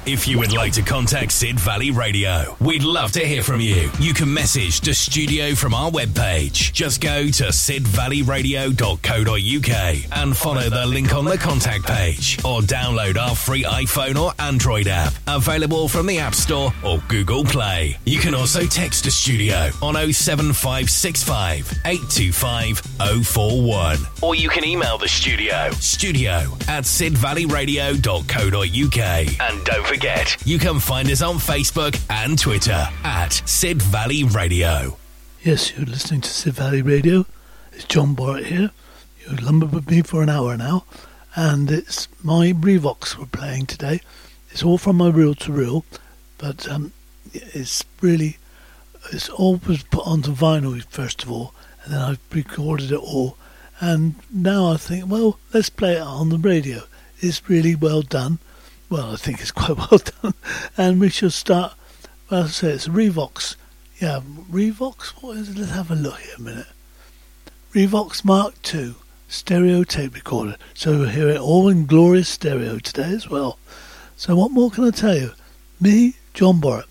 If you would like to contact Sid Valley Radio, we'd love to hear from you. You can message the studio from our webpage. Just go to sidvalleyradio.co.uk and follow the link on the contact page, or download our free iPhone or Android app, available from the App Store or Google Play. You can also text the studio on 07565 825 041, or you can email the studio @sidvalleyradio.co.uk. And don't forget, you can find us on Facebook and Twitter @Sid Valley Radio. Yes, you're listening to Sid Valley Radio. It's John Borrett here. You've lumbered with me for an hour now, and it's my Revox we're playing today. It's all from my reel to reel, but it's all was put onto vinyl first of all, and then I've recorded it all, and now I think, well, let's play it on the radio. It's really well done. Well, I think it's quite well done. And we should start, well, I say it's Revox. Yeah, Revox, what is it? Let's have a look here a minute. Revox Mark II stereo tape recorder. So we'll hear it all in glorious stereo today as well. So what more can I tell you? Me, John Borrett.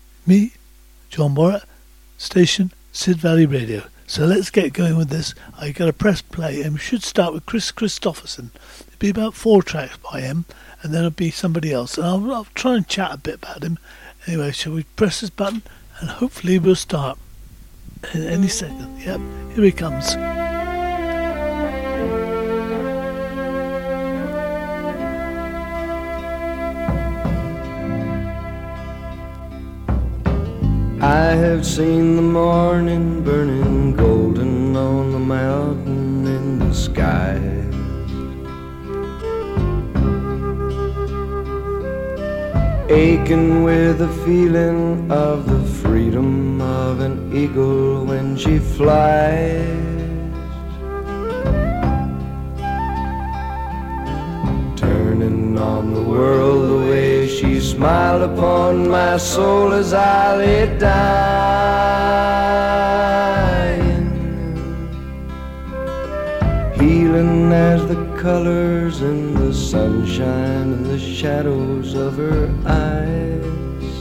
Station Sid Valley Radio. So let's get going with this. I got to press play, and we should start with Chris Christopherson. It'll be about 4 tracks by him, and then it'll be somebody else. And I'll try and chat a bit about him. Anyway, shall we press this button, and hopefully we'll start in any second. Yep, here he comes. I have seen the morning burning golden on the mountain in the sky. Aching with the feeling of the freedom of an eagle when she flies. Turning on the world the way she smiled upon my soul as I lay dying. Healing as the colors in the sunshine and the shadows of her eyes.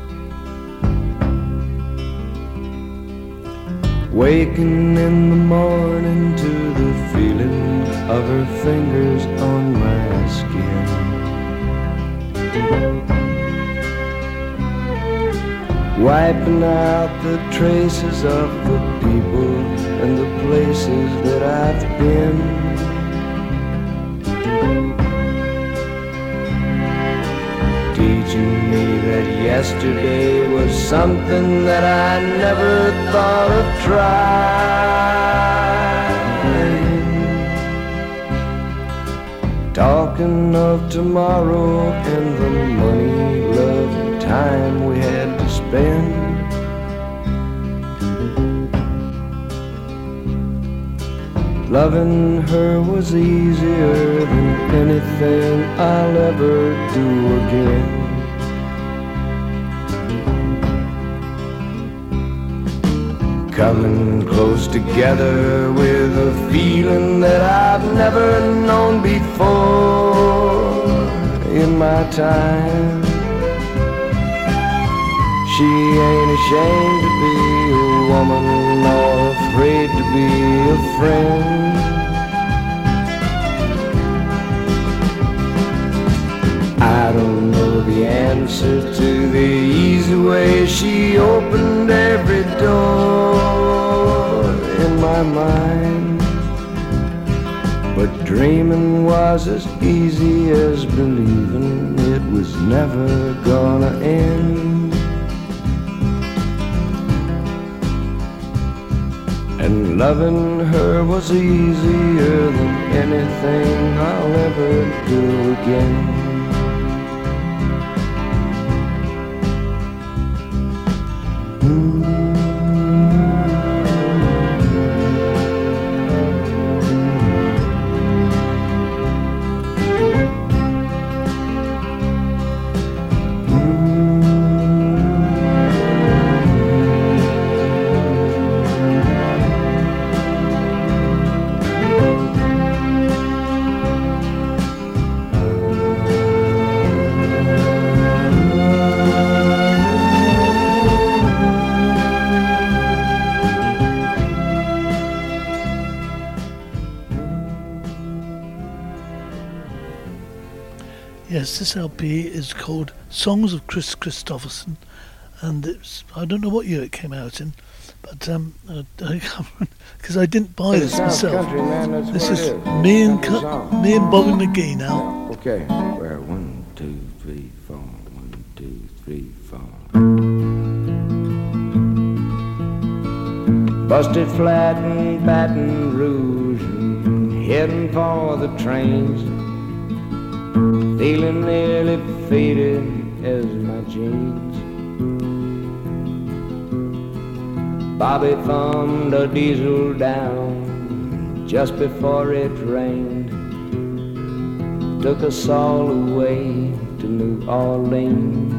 Waking in the morning to the feeling of her fingers on my skin. Wiping out the traces of the people and the places that I've been. Teaching me that yesterday was something that I never thought of trying. Talking of tomorrow and the money, love, and time we had to spend. Loving her was easier than anything I'll ever do again. Coming close together with a feeling that I've never known before in my time. She ain't ashamed to be a woman nor afraid to be a friend. I don't know the answer to the easy way she opened every door in my mind, but dreaming was as easy as believing it was never gonna end. And loving her was easier than anything I'll ever do again. Yes, this LP is called Songs of Chris Christopherson, and I don't know what year it came out in, but because I didn't buy this myself. Country, man, this is me and Bobby McGee now. Okay, where 1, 2, 3, 4, 1, 2, 3, 4. Busted flat in Baton Rouge, and heading for the trains, feeling nearly faded as my jeans. Bobby thumbed a diesel down just before it rained, took us all away to New Orleans.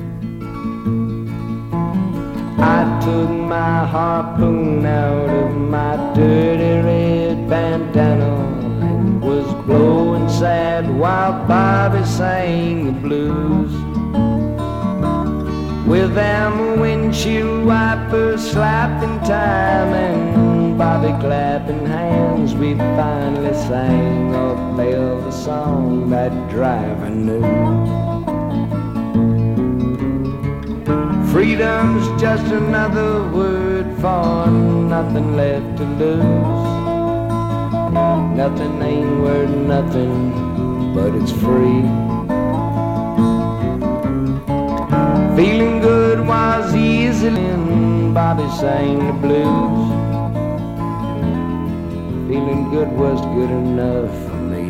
I took my harpoon out of my dirty red bandana and was blowing sad while Bobby sang the blues. With them windshield wipers slapping time and Bobby clapping hands, we finally sang up the song that driver knew. Freedom's just another word for nothing left to lose. Nothing ain't worth nothing, but it's free. Feeling good was easy and Bobby sang the blues. Feeling good was good enough for me.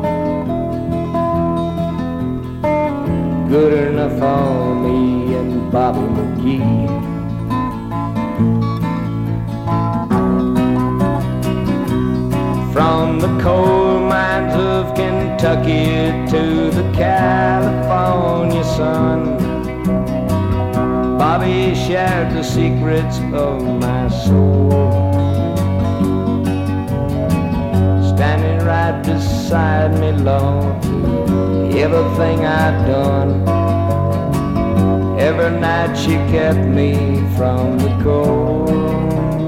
Good enough for me and Bobby McGee. From the coal mines of Kentucky to the California sun, Bobby shared the secrets of my soul. Standing right beside me, Lord, everything I'd done. Every night she kept me from the cold.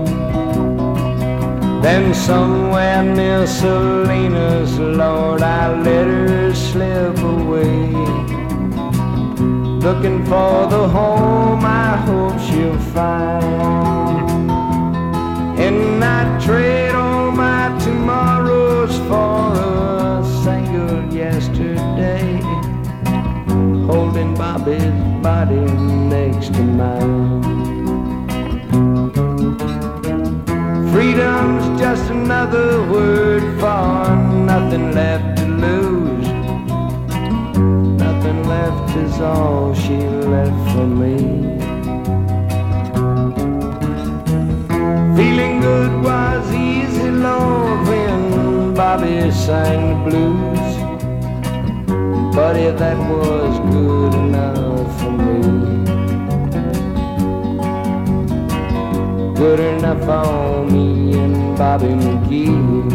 Then somewhere near Salinas, Lord, I let her slip away, looking for the home I hope she'll find. And I trade all my tomorrows for a single yesterday, holding Bobby's body next to mine. Freedom's just another word for nothing left to lose. Nothing left is all she left for me. Feeling good was easy, Lord, when Bobby sang the blues. Buddy, that was good enough for me. Good enough for me and Bobby McGee.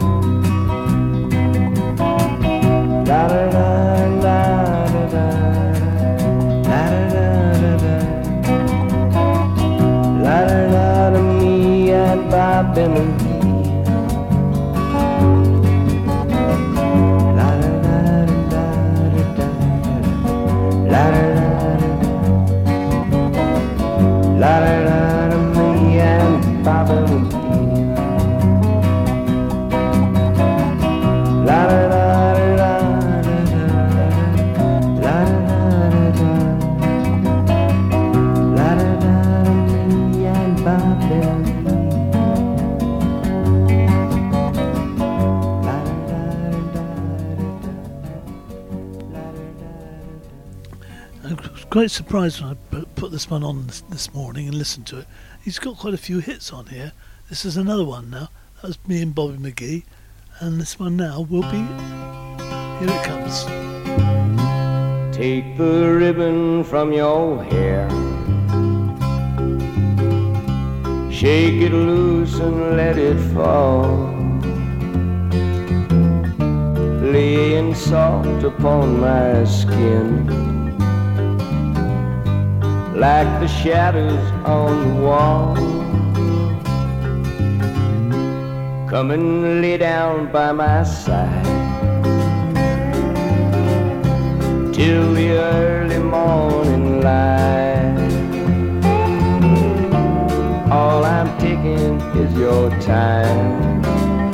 La da da da da da da da da la da da to me and Bobby McGee. La da da da da la da da la da da to me and Bobby McGee. La da da. Quite surprised when I put this one on this morning and listened to it. He's got quite a few hits on here. This is another one now. That was me and Bobby McGee, and this one now will be. Here it comes. Take the ribbon from your hair, shake it loose and let it fall, laying soft upon my skin, like the shadows on the wall. Come and lay down by my side, till the early morning light. All I'm taking is your time.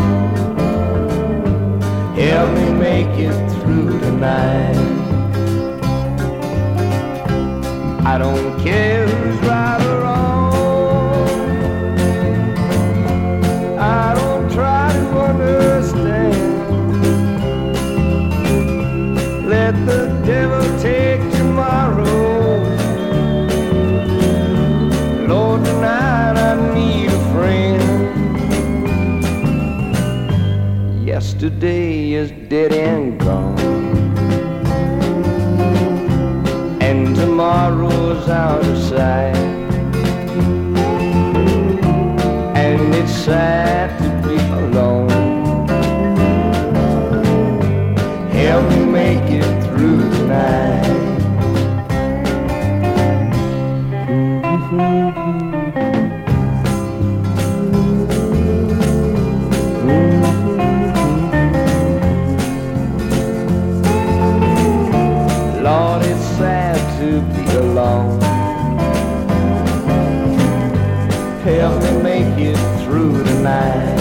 Help me make it through the night. I don't care who's right or wrong. I don't try to understand. Let the devil take tomorrow. Lord, tonight I need a friend. Yesterday is dead and gone, and tomorrow's out of sight. And it's sad to be alone. Help me make it through the night. Lord, it's sad to be alone. Help me make it through the night.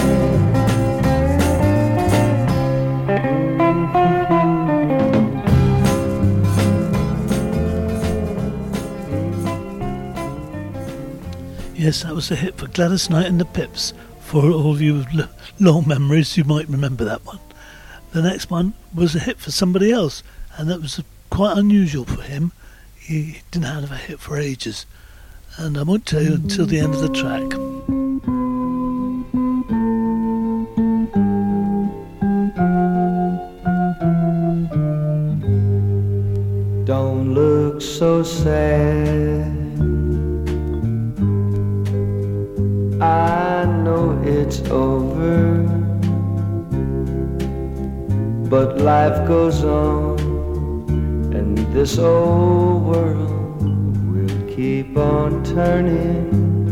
Yes, that was a hit for Gladys Knight and the Pips. For all of you long memories, you might remember that one. The next one was a hit for somebody else, and that was quite unusual for him. He didn't have a hit for ages, and I won't tell you until the end of the track. Don't look so sad. I know it's over, but life goes on, and this old world will keep on turning.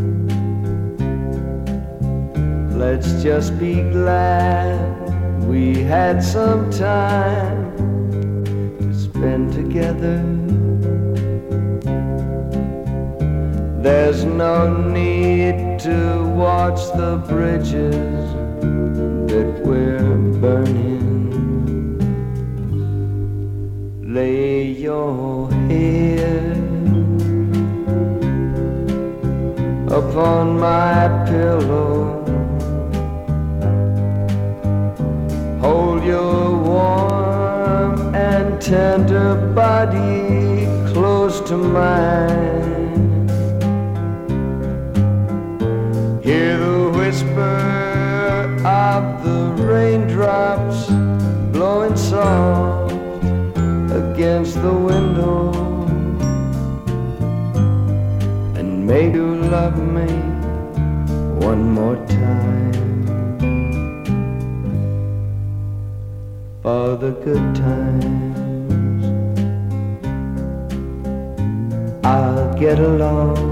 Let's just be glad we had some time to spend together. There's no need to watch the bridges that we're burning. Lay your head upon my pillow. Hold your warm and tender body close to mine. Hear the whisper of the raindrops blowing soft against the window, and make you love me one more time. For the good times I'll get along.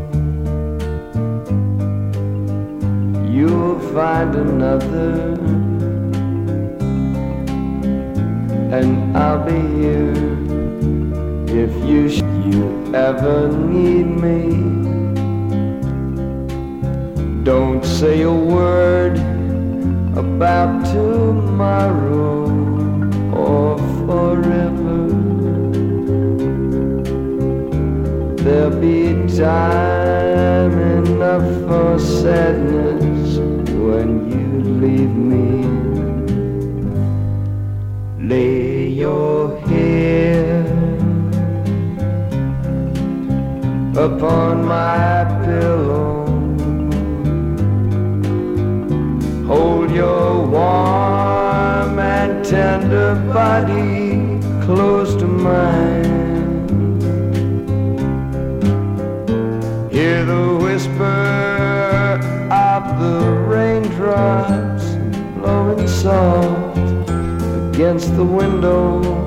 You'll find another, and I'll be here if you ever need me. Don't say a word about tomorrow or forever. There'll be time enough for sadness when you leave me. Lay your head upon my pillow. Hold your warm and tender body close to mine. Hear the whisper of the raindrops blowing soft against the window,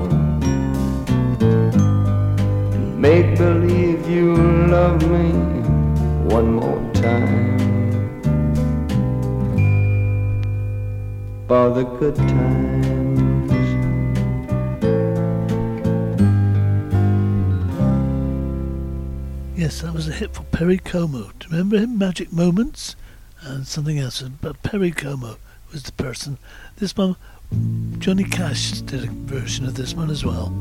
and make believe you love me one more time. For the good times Yes, that was a hit for Perry Como. Do you remember him? Magic Moments? And something else. But Perry Como was the person. This one, Johnny Cash did a version of this one as well.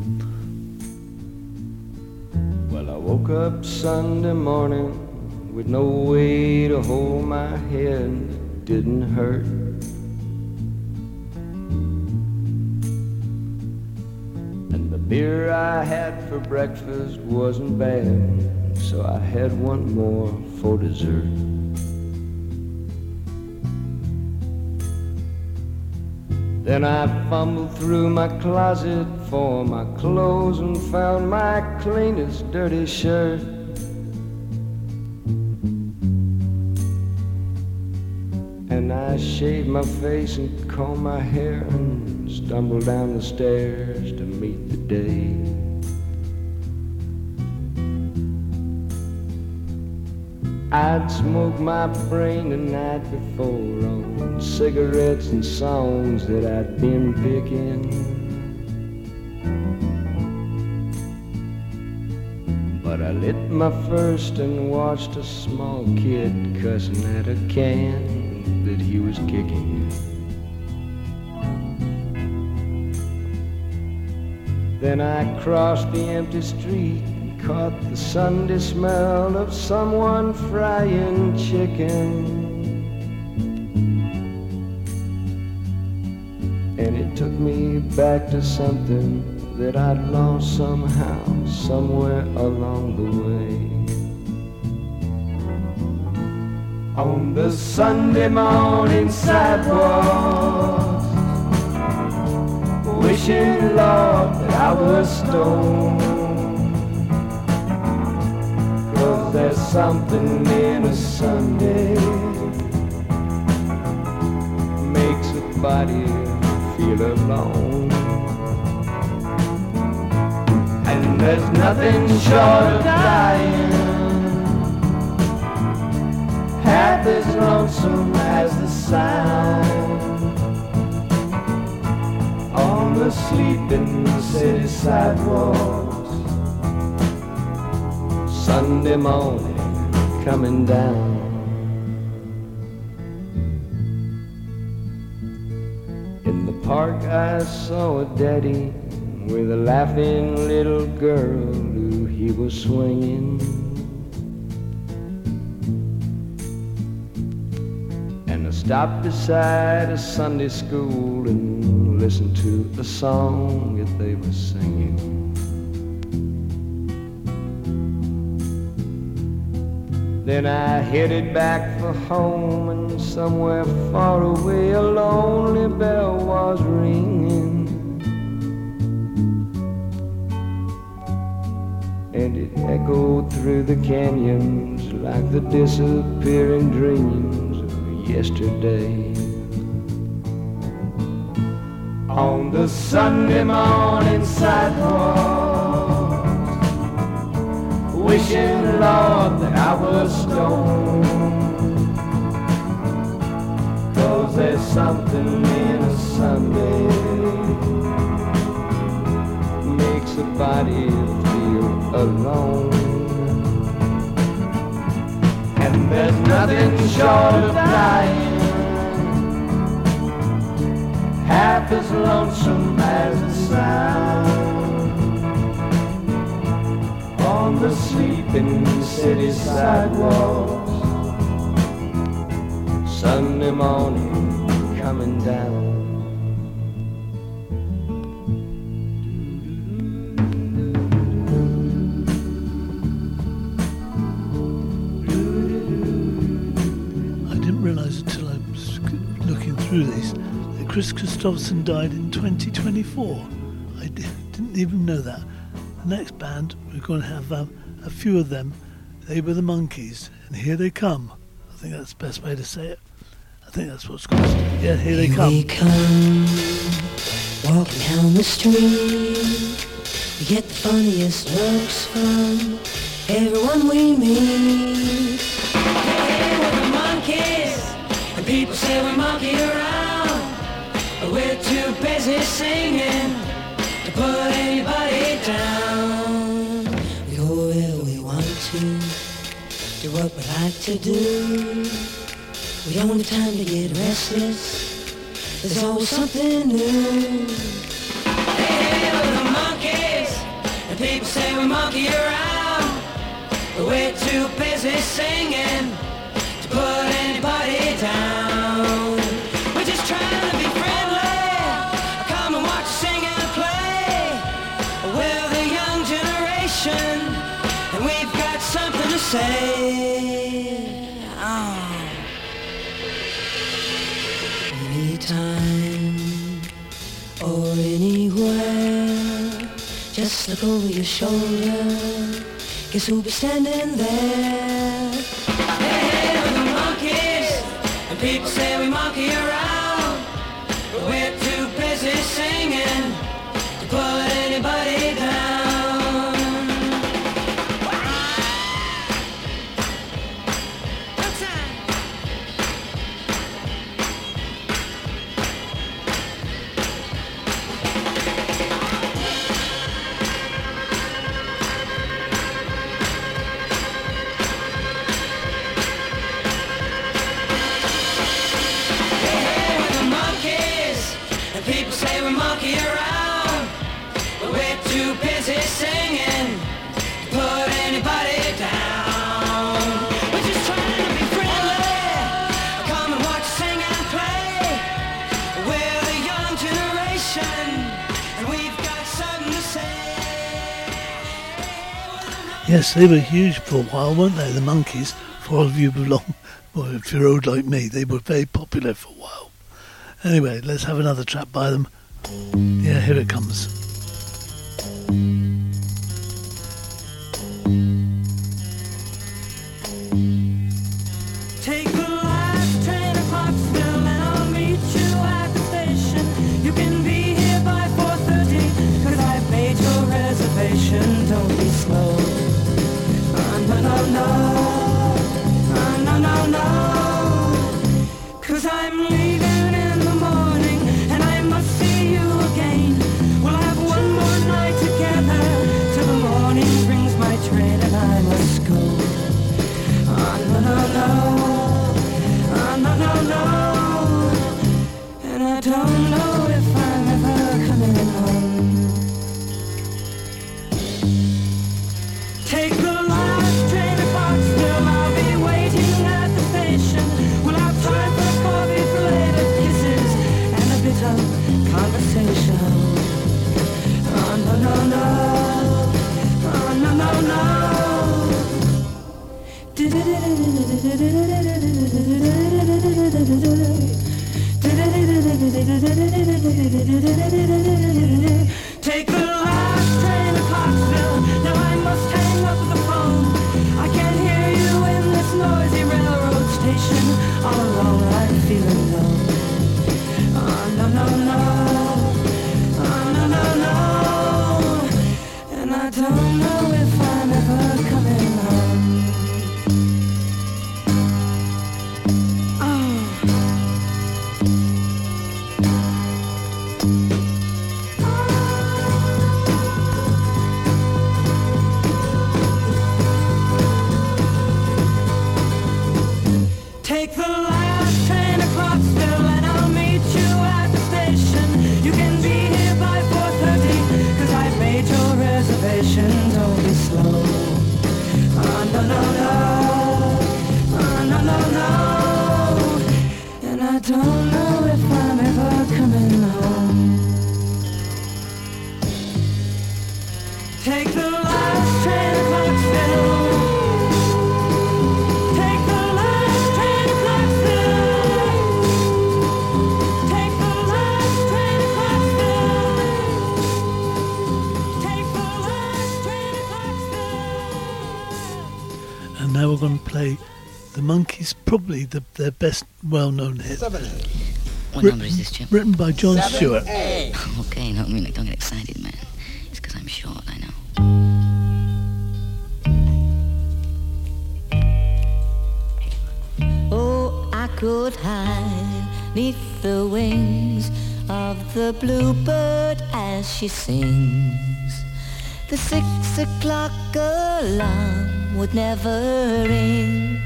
Well, I woke up Sunday morning with no way to hold my head. It didn't hurt. And the beer I had for breakfast wasn't bad, so I had one more for dessert. Then I fumbled through my closet for my clothes and found my cleanest dirty shirt. And I shaved my face and combed my hair and stumbled down the stairs to meet the day. I'd smoked my brain the night before on cigarettes and songs that I'd been picking. But I lit my first and watched a small kid cussing at a can that he was kicking. Then I crossed the empty street, caught the Sunday smell of someone frying chicken. And it took me back to something that I'd lost somehow, somewhere along the way. On the Sunday morning sidewalk, wishing, Lord, that I was stoned. There's something in a Sunday makes a body feel alone. And there's nothing short of dying half as lonesome as the sound on the sleeping city sidewalk. Sunday morning coming down. In the park I saw a daddy with a laughing little girl who he was swinging. And I stopped beside a Sunday school and listened to the song that they were singing. Then I headed back for home, and somewhere far away a lonely bell was ringing. And it echoed through the canyons like the disappearing dreams of yesterday. On the Sunday morning sidewalk, wishing, Lord, that I was stoned. 'Cause there's something in a Sunday makes a body feel alone. And there's nothing short of dying half as lonesome as the sound on the sleeping city sidewalks. Sunday morning coming down. I didn't realise until I was looking through these that Chris Christopherson died in 2024. I didn't even know that. The next band, we're going to have a few of them. They were the Monkees, and here they come. I think that's the best way to say it. I think that's what's going to say. Yeah, here they come. Here we come, walking down the street. We get the funniest looks from everyone we meet. Hey, we're the Monkees, and people say we monkey around, but we're too busy singing to put anybody down. We go where we want to. to what we like to do. We don't have time to get restless. There's always something new. Hey, we're the monkeys, and people say we monkey around, but we're too busy singing to put anybody down. We're just trying to be friendly. Come and watch us sing and play. We're the young generation, and we've got something to say. Oh. Anytime or anywhere, just look over your shoulder. Guess who'll be standing there? Hey, we're the monkeys, and people say we monkey around, but we're too busy singing to put anybody down. People say we monkey around, but we're too busy singing to put anybody down. We're just trying to be friendly. Come and watch, sing and play. We're the young generation, and we've got something to say. Yes, they were huge for a while, weren't they? The Monkees, for all of you belong, well, if you're old like me, they were very popular for a while. Anyway, let's have another track by them. Yeah, here it comes. Take the last train to Clarksville and I'll meet you at the station. You can be here by 4:30, cause I've made your reservation. Don't be slow. No, no, no. No, no, no. Cause I'm leaving. Don't know if I'm ever coming home. Take the last train to Clarksville, I'll be waiting at the station. We'll have time for coffee, belated kisses, and a bit of conversation. Oh, no, no, no. Oh, no, no, no. Take the last train to Clarksville. Now I must hang up the phone. I can't hear you in this noisy railroad station. All alone I'm feeling low. Oh, no, no, no. Oh, no, no, no. And I don't know if I'm ever coming home. Take the last train to Clarksville and I'll meet you at the station. You can be here by 4:30, cause I've made your reservation. Don't be slow. Oh, no, no, no. Oh, no, no, no. And I don't know if I'm ever coming home. Take the last train to Clarksville. Now we're going to play the Monkees, probably their best well-known hit. What number is this, Chip? Written by John Stewart. Okay, no, I mean, like, don't get excited, man. It's because I'm short, I know. Oh, I could hide neath the wings of the bluebird as she sings. The 6 o'clock alarm would never ring,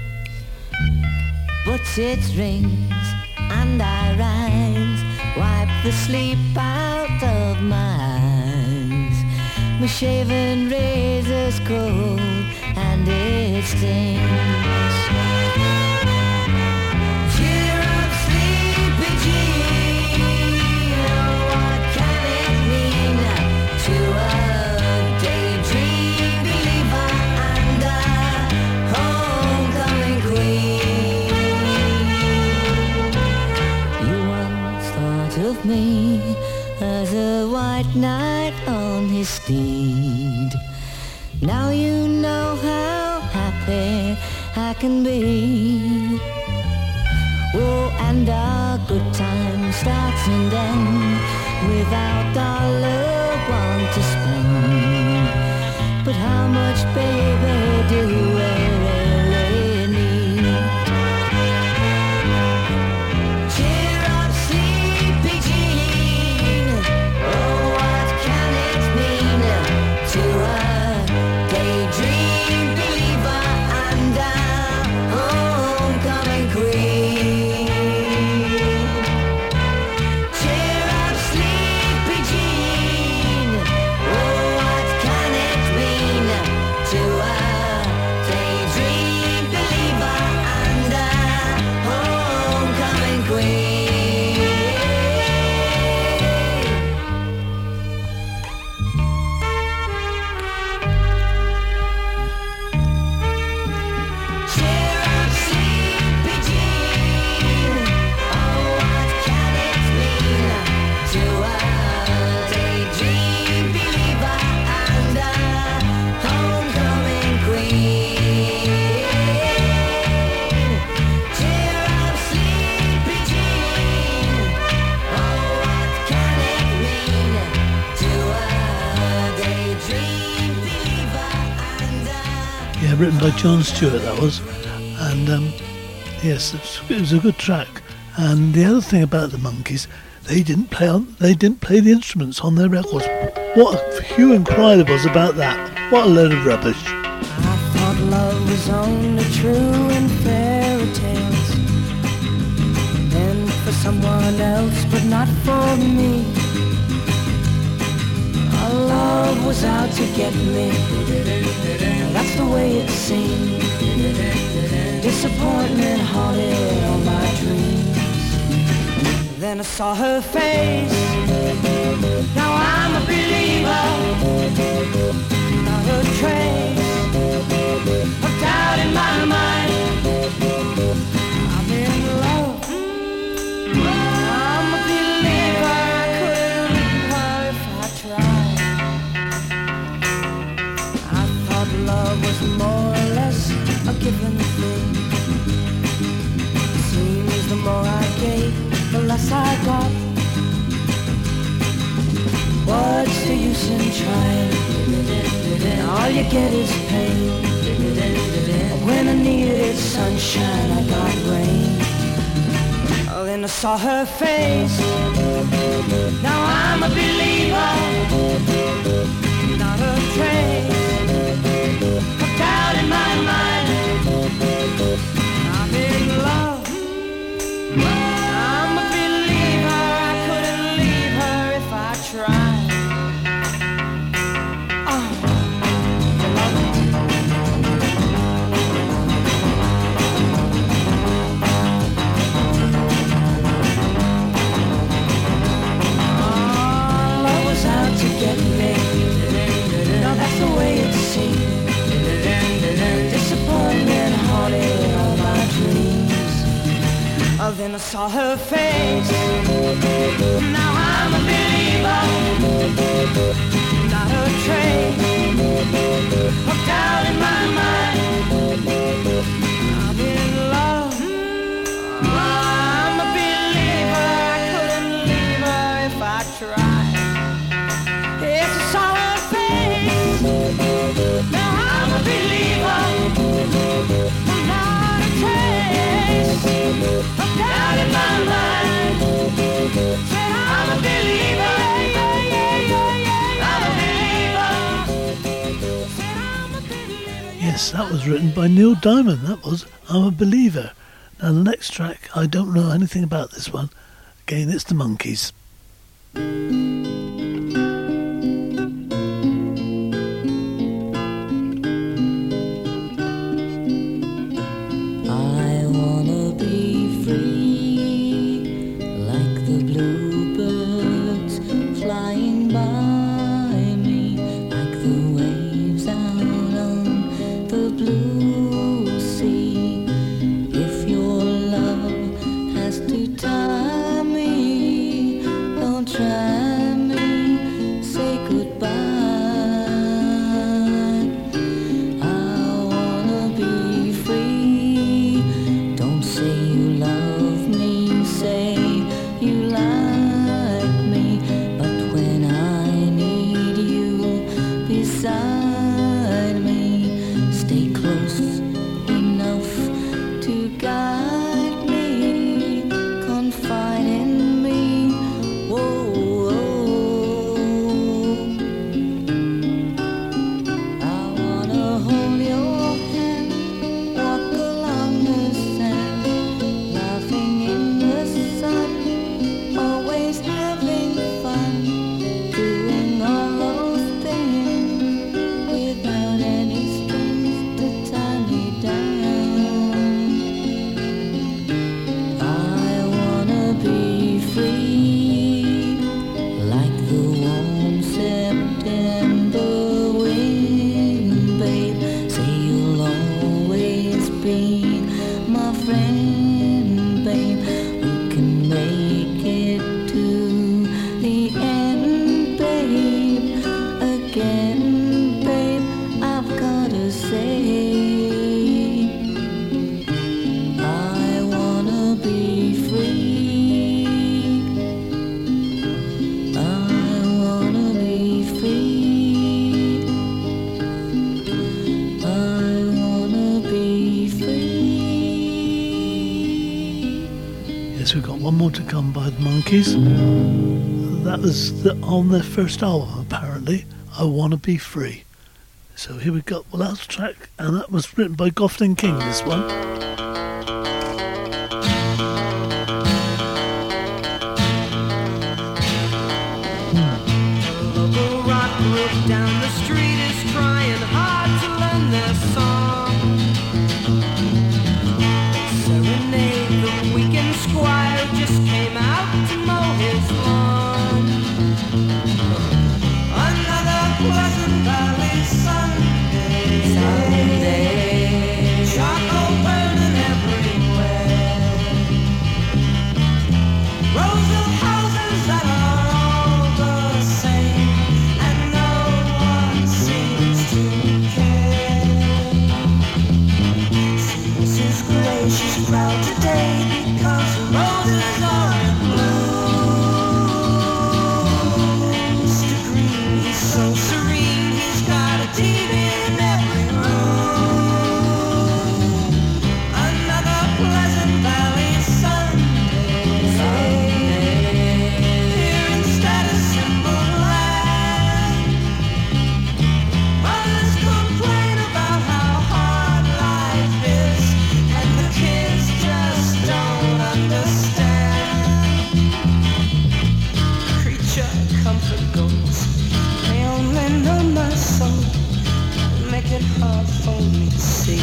but it rings and I rise, wipe the sleep out of my eyes. My shaven razor's cold and it stings. Cheer up, sleepy Jean, oh, what can it mean to a daydream believer and a homecoming queen? You once thought of me as a white knight on his steed. Now you know how happy I can be. Oh, and our good time starts and ends without our loved one to spend. But how much, baby, do we really need? Cheer up, sleepy Jean, oh, what can it mean to a daydream believer and a homecoming queen? Cheer up, sleepy Jean, oh, what can it mean to a daydream believer and a homecoming queen? Cheer up, sleepy Jean, oh, what can it mean to a daydream believer and a homecoming queen? Cheer up, sleepy Jean, oh, what can it mean to a daydream believer and a... Yeah, written by John Stewart, that was. And yes, it was a good track. And the other thing about the Monkees, they didn't play the instruments on their records. What a hue and cry there was about that. What a load of rubbish. I thought love was only true in fairy tales, meant for someone else but not for me. Our love was out to get me, that's the way it seemed. Disappointment haunted all my dreams. Then I saw her face, now I'm a believer. Not a trace of doubt in my mind. I'm in love, I'm a believer. I couldn't leave her if I tried. I thought love was more or less a given thing. Seems the more I gave, the less I got. What's the use in trying? All you get is pain. When I needed sunshine, I got rain. Oh, then I saw her face, now I'm a believer. Not a trace of doubt in my mind. I'm in love, I'm a believer. I couldn't leave her if I tried. Love was out to get me. No, that's the way it seemed. Disappointment haunted all my dreams. Oh, then I saw her face, now I'm a believer. Not a trace of doubt in my mind. I'm in love, I'm a believer. I couldn't leave her if I tried. Yes, I saw her face, now I'm a believer. Not a trace of doubt in my mind. Said I'm a believer, I'm a believer. Yes, that was written by Neil Diamond. That was I'm a Believer. Now the next track, I don't know anything about this one. Again, it's the Monkees. I wanna be free, like the bluebirds flying by me, like the waves out on the blue sea. If your love has to tie me, don't try me, say goodbye. I wanna be free. Don't say you love me, say you like me. But when I need you beside me, stay close enough to guide me, confide in me. Whoa, I wanna hold your hand, walk along the sand, laughing in the sun, always having fun, doing all those things without any strings to tie me down. I wanna be free, like the warm September wind, babe. Say you'll always be my friend, babe. We can make it to the end, babe. Again, babe, I've gotta say, I wanna be free. I wanna be free. I wanna be free. Yes, we've got one more to come by the Monkees. That was on their first album, apparently. I Wanna Be Free. So here we go. Well, that's the track, and that was written by Gofflin King, this one. Local rock group down the street is trying hard to learn their song. Serenade the weekend squire who just came out to mow his lawn. Another Pleasant Valley Sunday. Charcoal burning everywhere. Rows of houses that are all the same, and no one seems to care. Mrs. Gray, she's proud today because the roses are in bloom. Mr. Green, he's so serene, he's got a TV in every room. Another Pleasant Valley Sunday. Here instead of Timberland. Mothers complain about how hard life is, and the kids just don't understand. Creature comfort goes, they only know my soul, make it hard for me to see.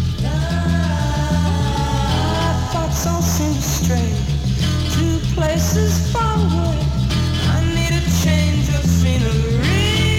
My thoughts all seem straight to places far away. I need a change of scenery.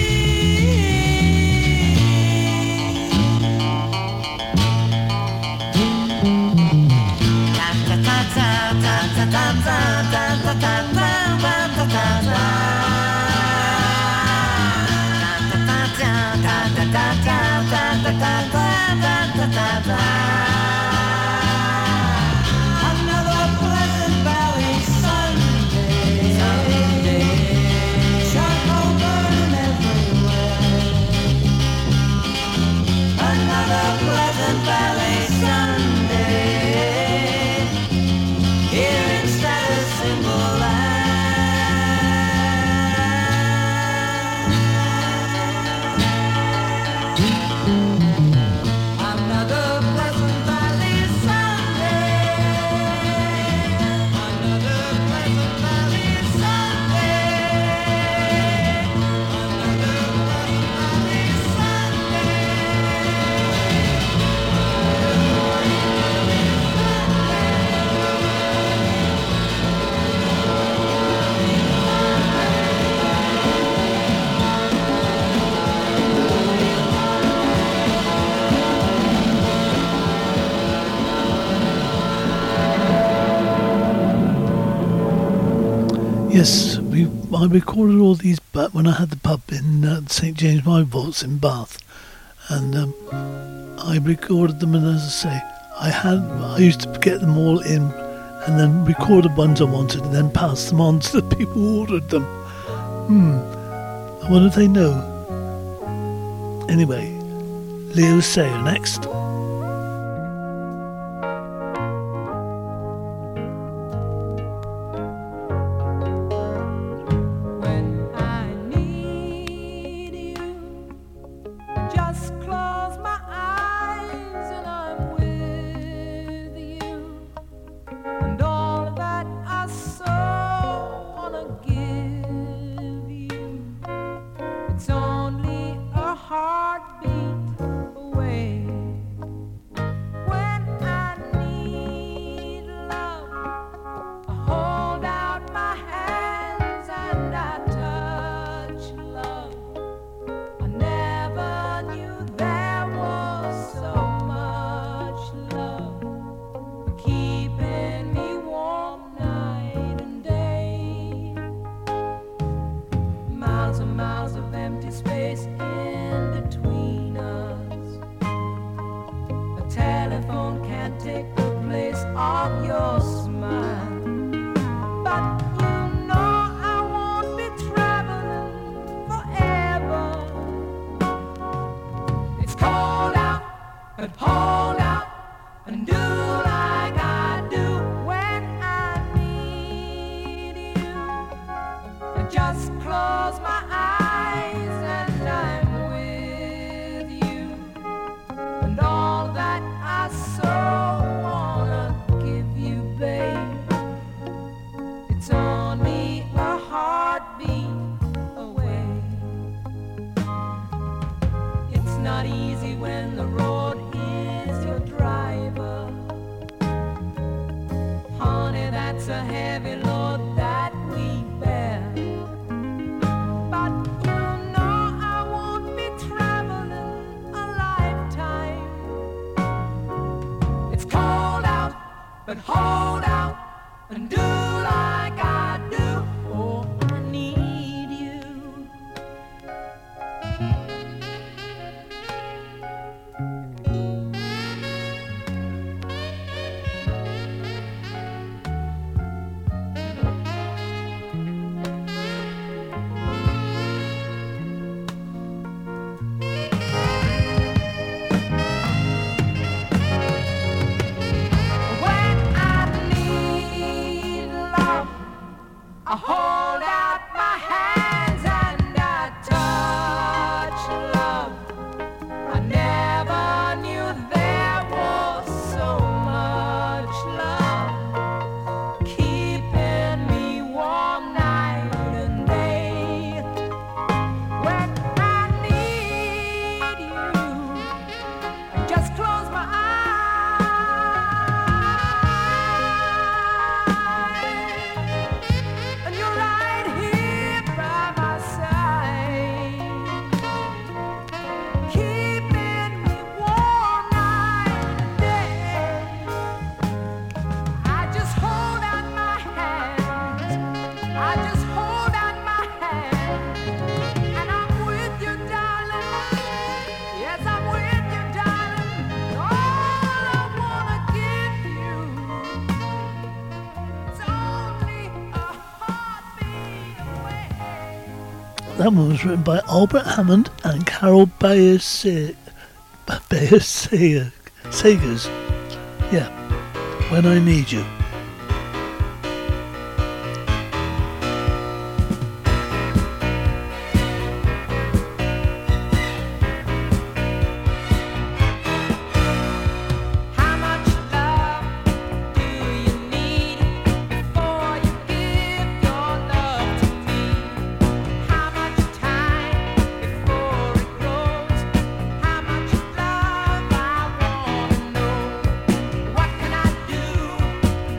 Another Pleasant Valley Sunday. Charcoal burning everywhere. Another Pleasant Valley Sunday. Here instead of Timberland. Yes, I recorded all these back when I had the pub in St James Mine Vaults in Bath, and I recorded them. And as I say, I used to get them all in, and then record the ones I wanted, and then pass them on to the people who ordered them. I wonder if they know. Anyway, Leo Sayer next. That one was written by Albert Hammond and Carol Bayer Sagers. Yeah, When I Need You. What can I do?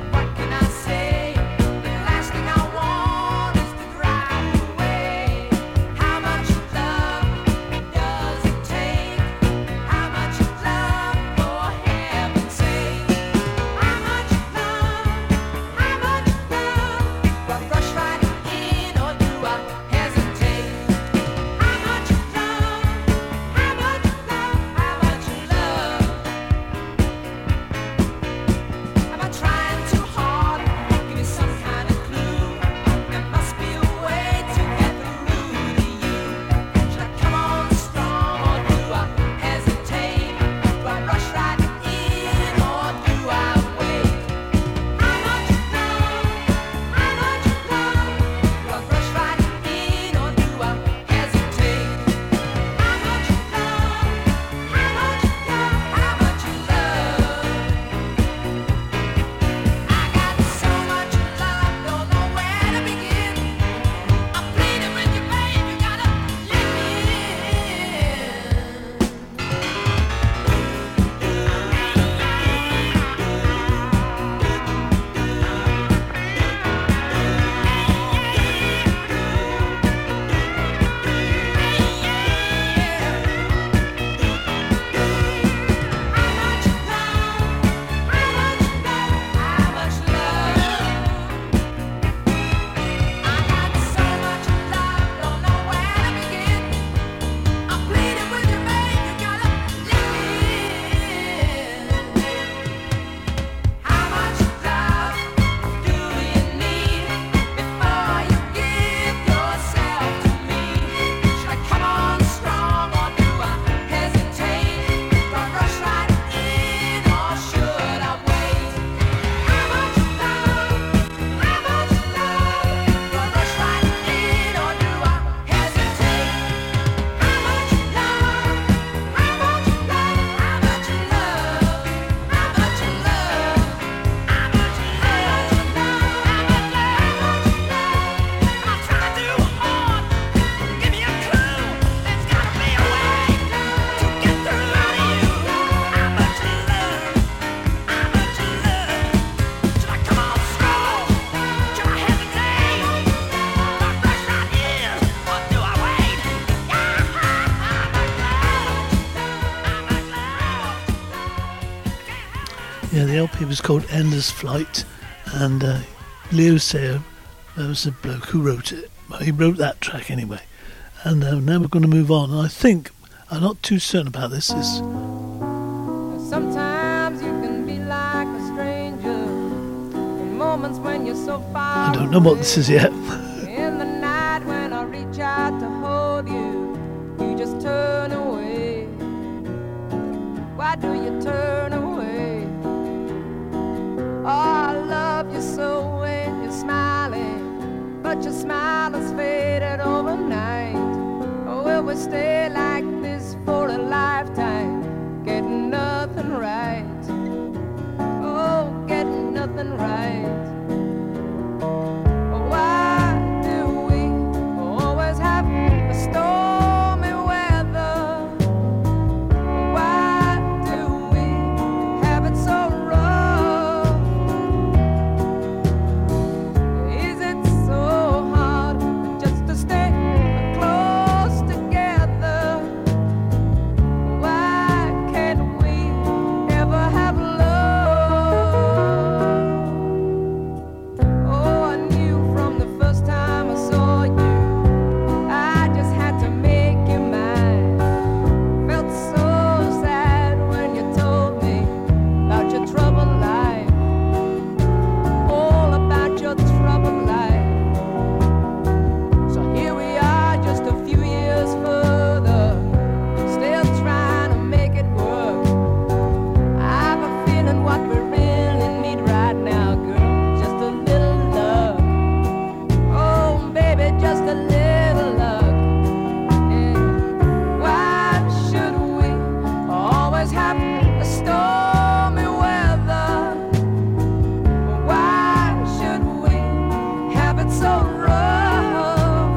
Yeah, the LP was called Endless Flight, and Leo Sayer was the bloke who wrote it. Well, he wrote that track anyway. And now we're going to move on. And I think, I'm not too certain about this, is... Sometimes you can be like a stranger in moments when you're so far I don't know what this is yet. In the night when I reach out to hold you, you just turn away. Why do you turn away? Oh, I love you so when you're smiling, but your smile has faded overnight. Oh, will we stay like this for a lifetime, getting nothing right? Oh, getting nothing right. Why do we always have a stormy weather? Why do we have it so rough? Is it so hard just to stay close together? Why can't we ever have love? Oh, I knew from the first time I saw you, I just had to make you mine. Felt so sad when you told me about your troubled life, all about your troubled life. So here we are, just a few years further, still trying to make it work. I have a feeling what we really need right now, girl, just a little love. Oh, baby, just a little love. Yeah. Why should we always have a stormy weather? Why should we have it so rough?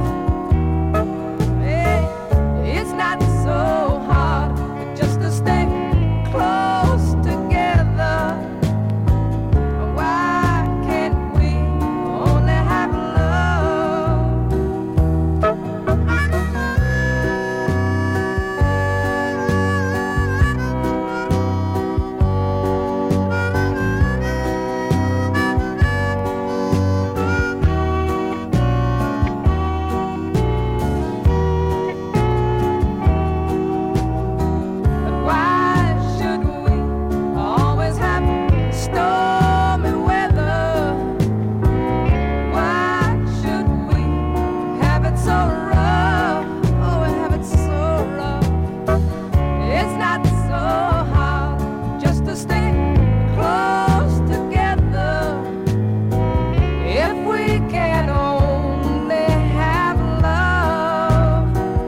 Hey, it's not so hard just to stay close together. Why can't we only have love? Why should we always have stormy weather? Why should we have it so rough? Oh, have it so rough. It's not so hard just to stay close together. If we can only have love.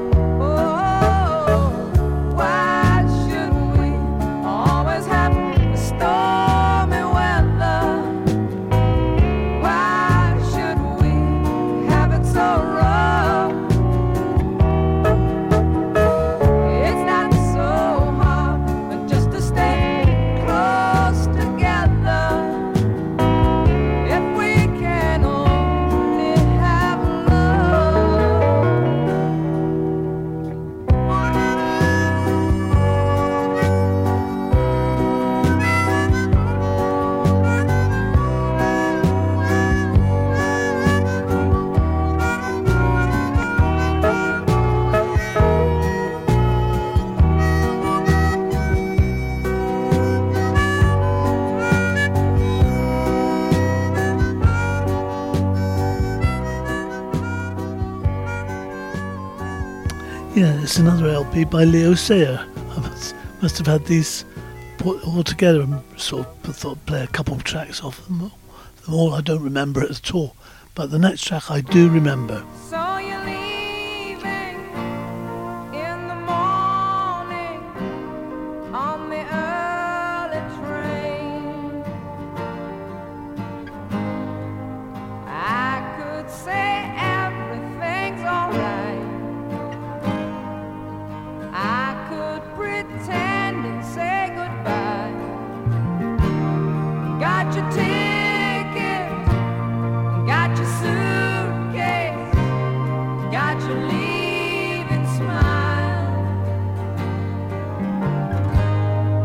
Oh, why should we always have stormy weather? Why should we have it so rough? It's not so hard just to stay close together. If we can only have Yeah, it's another LP by Leo Sayer. I must have had these put all together and sort of thought play a couple of tracks off them all. I don't remember it at all, but the next track I do remember. So you're leaving in the morning on the early train. I could say everything's alright. I could pretend and say goodbye. Got your ticket, got your suitcase, got your leaving smile.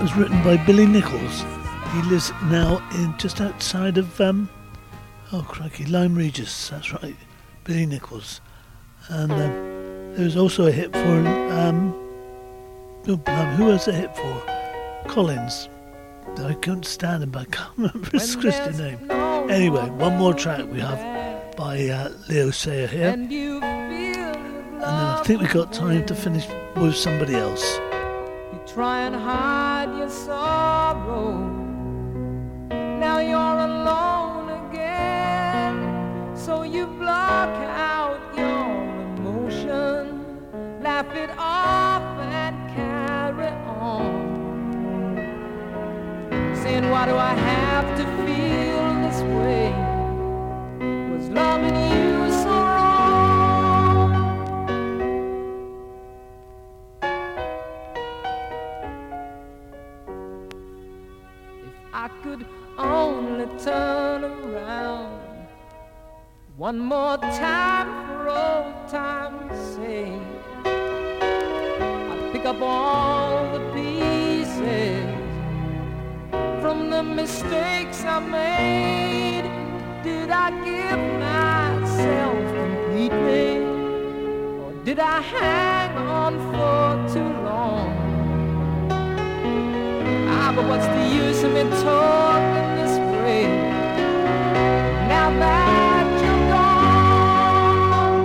was written by Billy Nichols. He lives now in just outside of Lyme Regis. That's right, Billy Nichols. And there was also a hit for who was a hit for? Collins. I couldn't stand him, but I can't remember his Christian name. Anyway, one more track we have by Leo Sayer here, and then I think we got time to finish with somebody else. You try and hide your sorrow. Now you're alone again, so you block out your emotion, laugh it off and carry on, saying, why do I have to feel this way? Was loving you so wrong? If I could only turn around one more time for old time's sake, I'd pick up all the pieces from the mistakes I made. Did I give myself completely, or did I hang on for too long? But what's the use of me talking this way now that you're gone?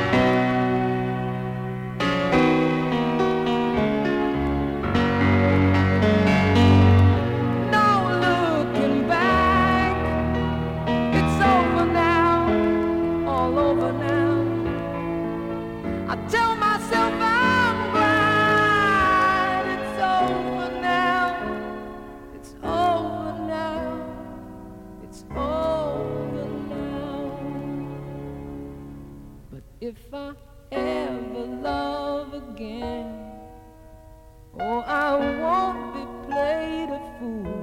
No looking back, it's over now, all over now. I tell myself I'm glad it's over now. It's over now. It's over now. But if I ever love again, oh, I won't be played a fool.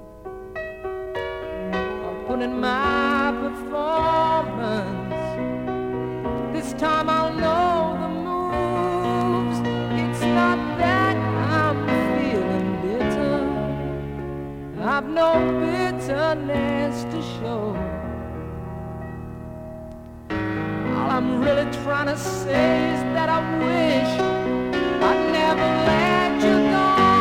I'll put in my performance. This time I'll know the moves. It's not that I'm feeling bitter. I've no bitterness to show. All I'm really trying to say is that I wish I'd never let you go.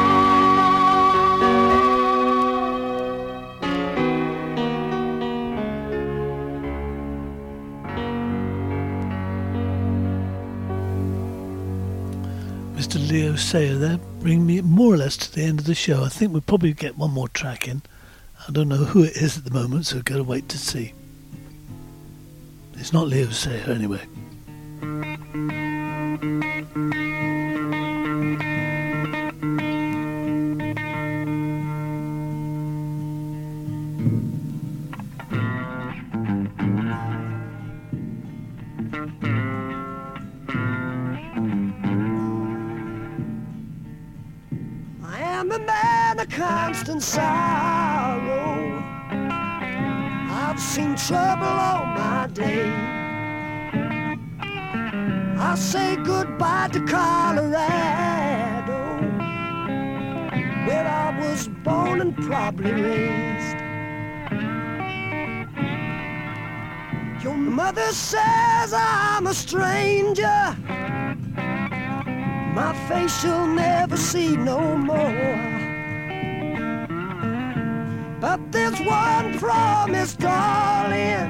Mr. Leo Sayer there, bring me more or less to the end of the show. I think we'll probably get one more track in. I don't know who it is at the moment, so gotta wait to see. It's not Leo Sayer anyway. I am a man of constant sorrow. I've seen trouble all my day. I say goodbye to Colorado, where I was born and probably raised. Your mother says I'm a stranger. My face you'll never see no more. But there's one promise, darling.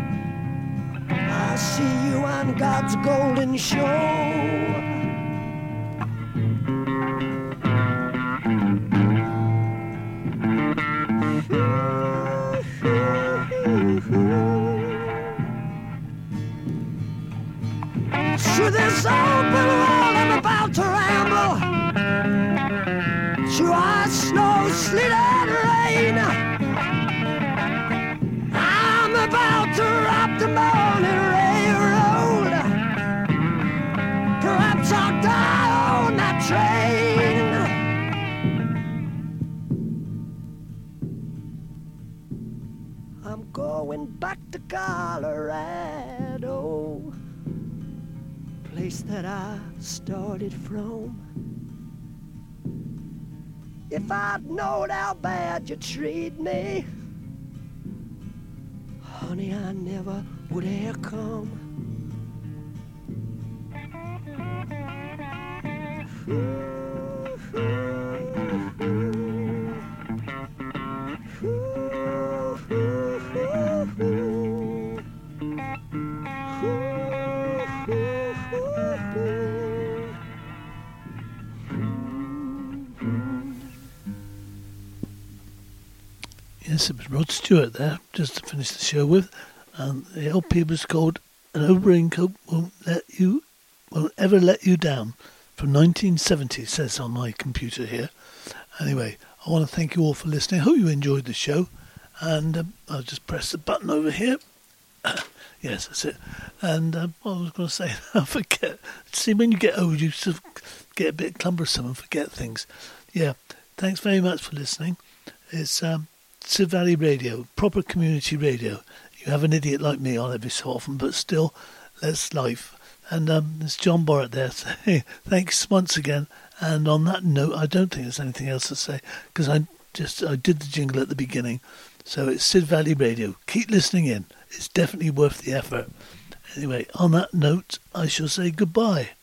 I see you on God's golden shore. Through this open world I'm about to ramble, through ice, snow, sleet and rain. I'm about to rock the morning railroad. Perhaps I'll die on that train. I'm going back to Colorado, place that I started from. if I'd known how bad you treat me. Honey, I never would have come. Yes, it was Rod Stewart there, just to finish the show with. And the LP was called An Old Raincoat Won't Ever Let You Down, from 1970, it says on my computer here. Anyway, I want to thank you all for listening. I hope you enjoyed the show. And I'll just press the button over here. Yes, that's it. And what I was going to say, I forget. See, when you get old, you sort of get a bit cumbersome and forget things. Yeah, thanks very much for listening. It's Sid Valley Radio, proper community radio. You have an idiot like me on every so often, but still, that's life. And there's John Borrett there saying thanks once again. And on that note, I don't think there's anything else to say, because I did the jingle at the beginning. So it's Sid Valley Radio. Keep listening in. It's definitely worth the effort. Anyway, on that note, I shall say goodbye.